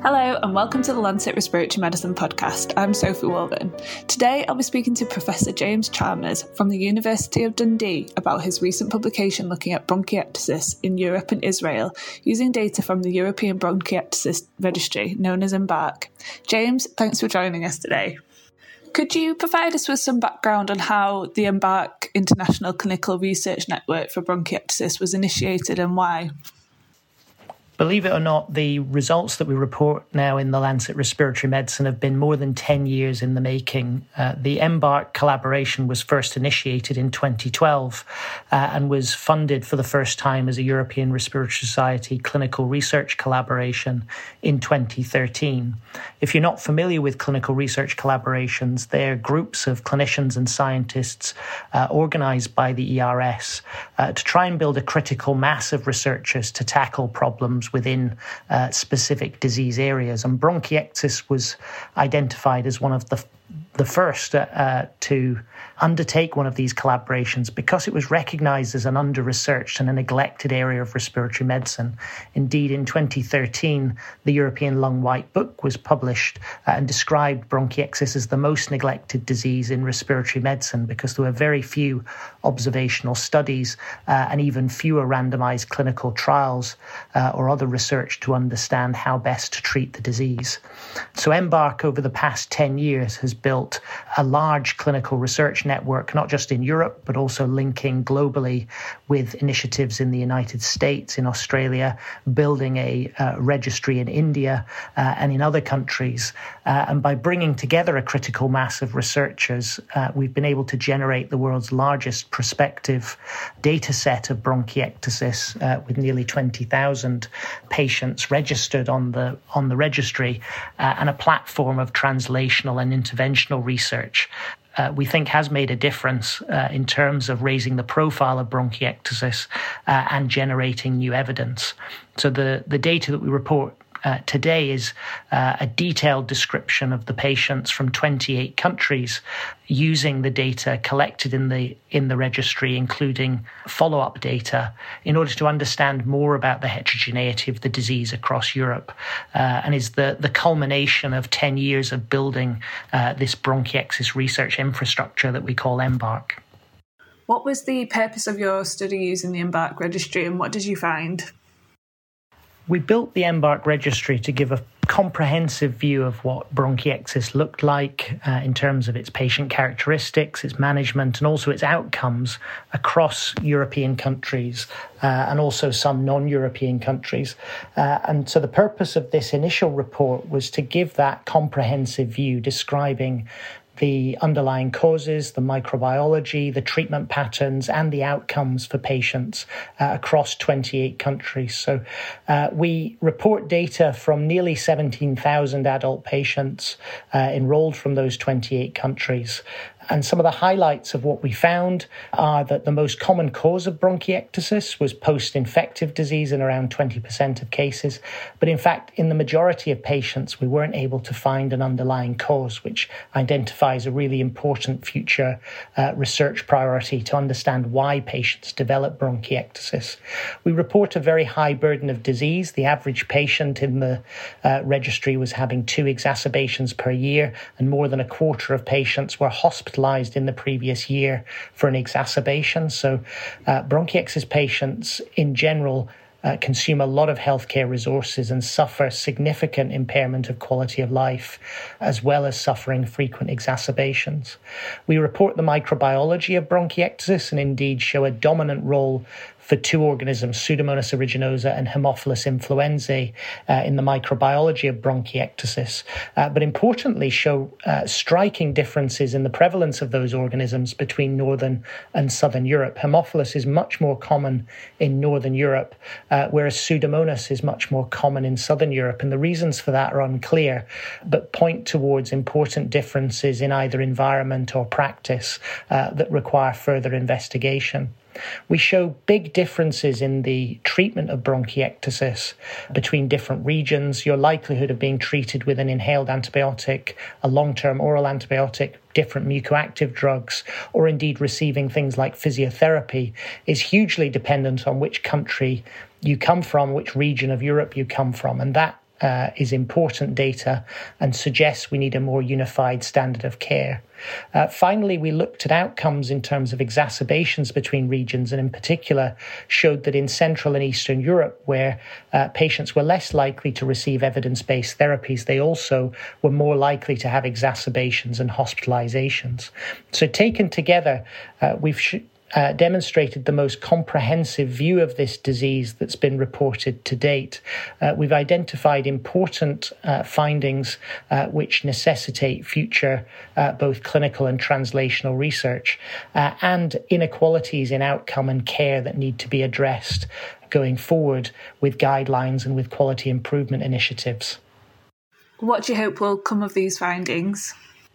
Hello and welcome to the Lancet Respiratory Medicine podcast. I'm Sophie Walden. Today I'll be speaking to Professor James Chalmers from the University of Dundee about his recent publication looking at bronchiectasis in Europe and Israel using data from the European Bronchiectasis Registry known as EMBARC. James, thanks for joining us today. Could you provide us with some background on how the EMBARC International Clinical Research Network for Bronchiectasis was initiated and why? Believe it or not, the results that we report now in the Lancet Respiratory Medicine have been more than 10 years in the making. The EMBARC collaboration was first initiated in 2012 and was funded for the first time as a European Respiratory Society clinical research collaboration in 2013. If you're not familiar with clinical research collaborations, they're groups of clinicians and scientists organised by the ERS to try and build a critical mass of researchers to tackle problems within specific disease areas. And bronchiectasis was identified as one of the first to undertake one of these collaborations because it was recognised as an under-researched and a neglected area of respiratory medicine. Indeed, in 2013, the European Lung White Book was published and described bronchiectasis as the most neglected disease in respiratory medicine because there were very few observational studies and even fewer randomised clinical trials or other research to understand how best to treat the disease. So EMBARC over the past 10 years has built a large clinical research network, not just in Europe, but also linking globally with initiatives in the United States, in Australia, building a registry in India and in other countries. And by bringing together a critical mass of researchers, we've been able to generate the world's largest prospective data set of bronchiectasis with nearly 20,000 patients registered on the registry and a platform of translational and interventional research we think has made a difference in terms of raising the profile of bronchiectasis and generating new evidence. So the data that we report today is a detailed description of the patients from 28 countries using the data collected in the registry, including follow-up data, in order to understand more about the heterogeneity of the disease across Europe, and is the culmination of 10 years of building this bronchiectasis research infrastructure that we call EMBARC. What was the purpose of your study using the EMBARC registry and what did you find? We built the EMBARC registry to give a comprehensive view of what bronchiectasis looked like in terms of its patient characteristics, its management, and also its outcomes across European countries and also some non-European countries. And so the purpose of this initial report was to give that comprehensive view describing the underlying causes, the microbiology, the treatment patterns, and the outcomes for patients across 28 countries. So we report data from nearly 17,000 adult patients enrolled from those 28 countries. And some of the highlights of what we found are that the most common cause of bronchiectasis was post-infective disease in around 20% of cases. But in fact, in the majority of patients, we weren't able to find an underlying cause, which identifies a really important future research priority to understand why patients develop bronchiectasis. We report a very high burden of disease. The average patient in the registry was having 2 exacerbations per year, and more than a quarter of patients were hospitalized in the previous year for an exacerbation. So bronchiectasis patients in general consume a lot of healthcare resources and suffer significant impairment of quality of life, as well as suffering frequent exacerbations. We report the microbiology of bronchiectasis and indeed show a dominant role for 2 organisms, Pseudomonas aeruginosa and Haemophilus influenzae, in the microbiology of bronchiectasis, but importantly show striking differences in the prevalence of those organisms between Northern and Southern Europe. Haemophilus is much more common in Northern Europe, whereas Pseudomonas is much more common in Southern Europe, and the reasons for that are unclear, but point towards important differences in either environment or practice that require further investigation. We show big differences in the treatment of bronchiectasis between different regions. Your likelihood of being treated with an inhaled antibiotic, a long-term oral antibiotic, different mucoactive drugs, or indeed receiving things like physiotherapy is hugely dependent on which country you come from, which region of Europe you come from. And that is important data and suggests we need a more unified standard of care. Finally, we looked at outcomes in terms of exacerbations between regions, and in particular showed that in Central and Eastern Europe, where patients were less likely to receive evidence-based therapies, they also were more likely to have exacerbations and hospitalizations. So taken together, we've demonstrated the most comprehensive view of this disease that's been reported to date. We've identified important findings which necessitate future both clinical and translational research, and inequalities in outcome and care that need to be addressed going forward with guidelines and with quality improvement initiatives. What do you hope will come of these findings?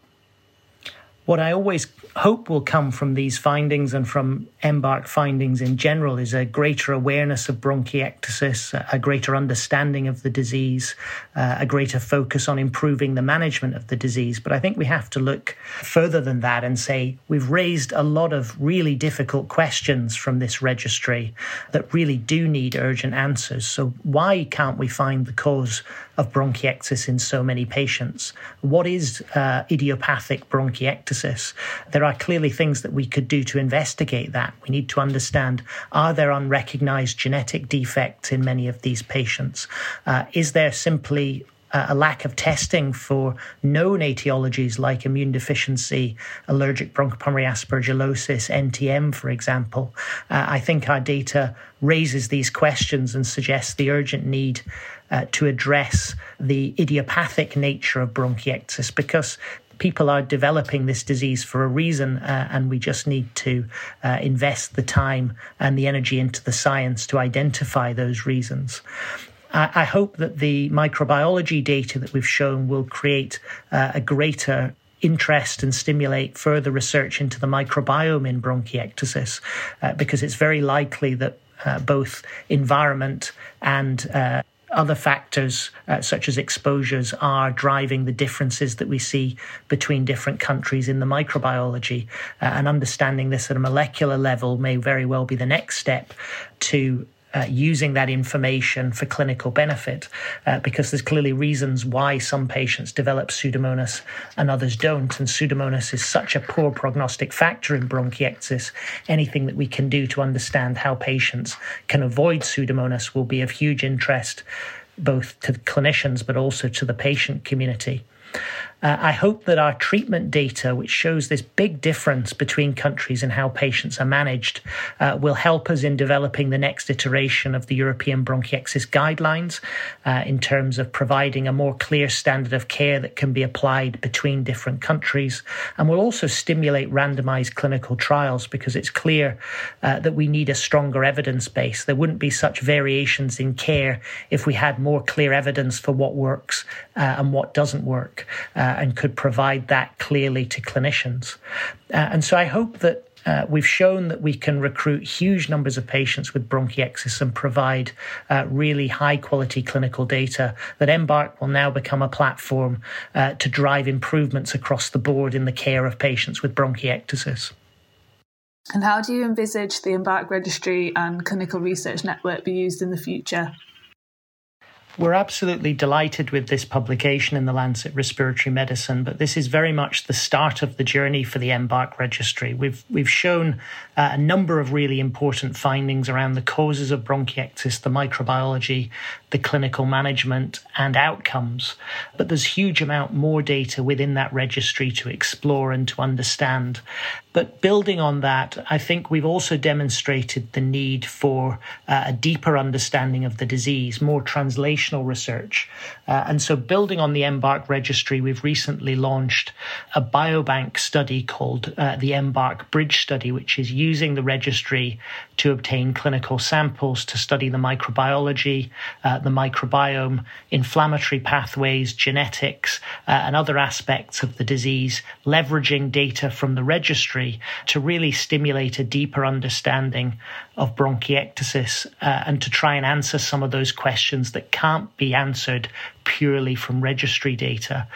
What I always hope will come from these findings and from EMBARC findings in general is a greater awareness of bronchiectasis, a greater understanding of the disease, a greater focus on improving the management of the disease. But I think we have to look further than that and say we've raised a lot of really difficult questions from this registry that really do need urgent answers. So why can't we find the cause of bronchiectasis in so many patients? What is idiopathic bronchiectasis? There are clearly things that we could do to investigate that. We need to understand, are there unrecognized genetic defects in many of these patients? Is there simply a lack of testing for known etiologies like immune deficiency, allergic bronchopulmonary aspergillosis, NTM, for example? I think our data raises these questions and suggests the urgent need to address the idiopathic nature of bronchiectasis, because people are developing this disease for a reason, and we just need to invest the time and the energy into the science to identify those reasons. I hope that the microbiology data that we've shown will create a greater interest and stimulate further research into the microbiome in bronchiectasis, because it's very likely that both environment and other factors, such as exposures, are driving the differences that we see between different countries in the microbiology. And understanding this at a molecular level may very well be the next step to using that information for clinical benefit, because there's clearly reasons why some patients develop Pseudomonas and others don't. And Pseudomonas is such a poor prognostic factor in bronchiectasis. Anything that we can do to understand how patients can avoid Pseudomonas will be of huge interest, both to clinicians but also to the patient community. I hope that our treatment data, which shows this big difference between countries and how patients are managed, will help us in developing the next iteration of the European bronchiectasis guidelines in terms of providing a more clear standard of care that can be applied between different countries, and will also stimulate randomized clinical trials, because it's clear that we need a stronger evidence base. There wouldn't be such variations in care if we had more clear evidence for what works and what doesn't work, and could provide that clearly to clinicians. And so I hope that we've shown that we can recruit huge numbers of patients with bronchiectasis and provide really high-quality clinical data, that EMBARC will now become a platform to drive improvements across the board in the care of patients with bronchiectasis. And how do you envisage the EMBARC registry and clinical research network be used in the future? We're absolutely delighted with this publication in the Lancet Respiratory Medicine, but this is very much the start of the journey for the EMBARC registry. We've shown a number of really important findings around the causes of bronchiectasis, the microbiology, the clinical management and outcomes. But there's huge amount more data within that registry to explore and to understand. But building on that, I think we've also demonstrated the need for a deeper understanding of the disease, more translational research. And so building on the EMBARC registry, we've recently launched a biobank study called the EMBARC Bridge Study, which is using the registry to obtain clinical samples to study the microbiology, the microbiome, inflammatory pathways, genetics, and other aspects of the disease, leveraging data from the registry to really stimulate a deeper understanding of bronchiectasis and to try and answer some of those questions that can't be answered purely from registry data.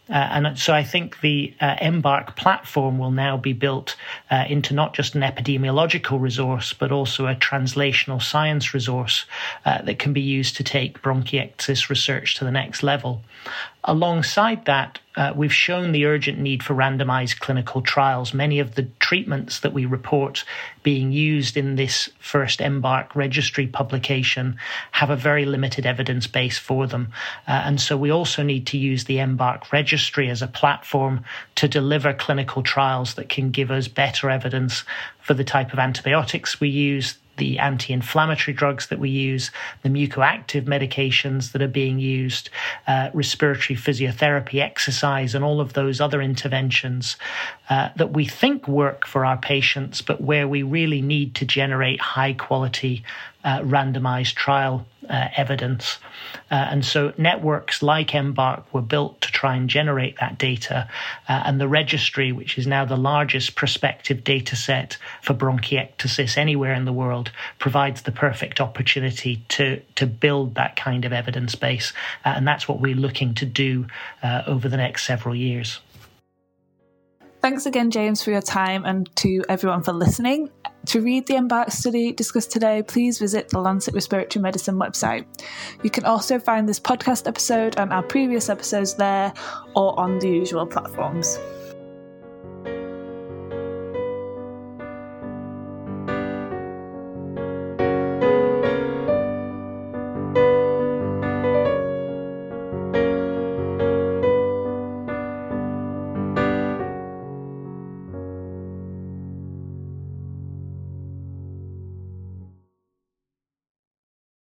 And so I think the EMBARC platform will now be built into not just an epidemiological resource, but also a translational science resource that can be used to take bronchiectasis research to the next level. Alongside that, we've shown the urgent need for randomized clinical trials. Many of the treatments that we report being used in this first EMBARC registry publication have a very limited evidence base for them. And so we also need to use the EMBARC registry as a platform to deliver clinical trials that can give us better evidence for the type of antibiotics we use, the anti-inflammatory drugs that we use, the mucoactive medications that are being used, respiratory physiotherapy, exercise, and all of those other interventions that we think work for our patients, but where we really need to generate high-quality randomized trial evidence. And so networks like EMBARC were built to try and generate that data. And the registry, which is now the largest prospective data set for bronchiectasis anywhere in the world, provides the perfect opportunity to build that kind of evidence base. And that's what we're looking to do over the next several years. Thanks again, James, for your time, and to everyone for listening. To read the EMBARC study discussed today, please visit the Lancet Respiratory Medicine website. You can also find this podcast episode and our previous episodes there or on the usual platforms.